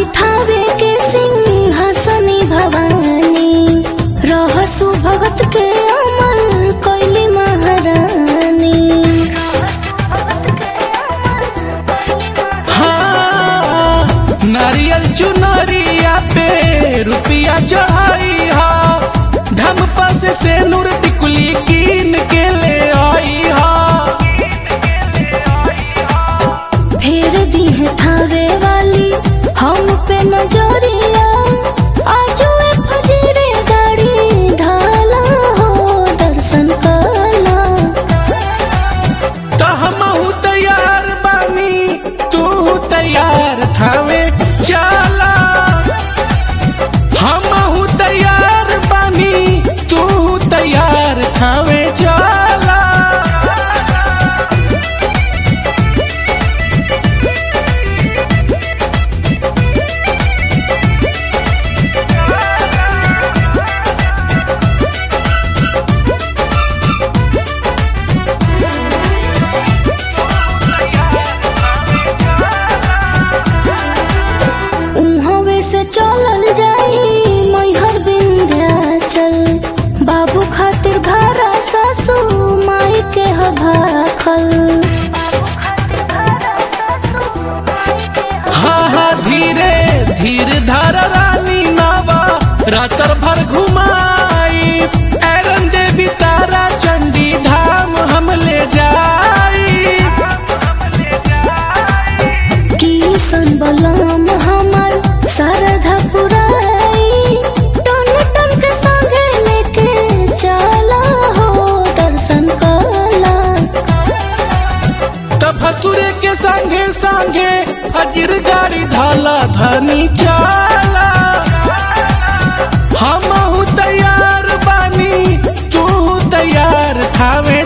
थावे के सिंहासनी भवानी रहसु भगत के अमर कैली महारानी। हाँ, नारियल चुनरिया पे रुपिया चढ़ाई हा, ढम पास से नूर टिकुली कीन के ले आई हा। फेर दी है थावे वाली हम पे नजरिया, आजू ए फजीरे गाड़ी ढाला हो दर्शन काला। तो हमहू तैयार बानी तू तैयार थावे चला, हमहू तैयार बानी तू तैयार थावे चला। उहवे से चलल जाई मैहर विंध्याचल, बाबू खातिर भारा सासू माई के हभाखल। हाँ हाँ धीरे धीरे धार रानी नावा रातर भर घुमाई, एरन देवी तारा चंडी धाम हम ले जाई। किसन बलम हमर शारदा पुराई, टन टन के संगे लेके चला हो दर्शन काला। तब भसुरे के संगे संगे फजर गाड़ी धाला धनी चाला, हमहू तैयार बानी तू तैयार थावे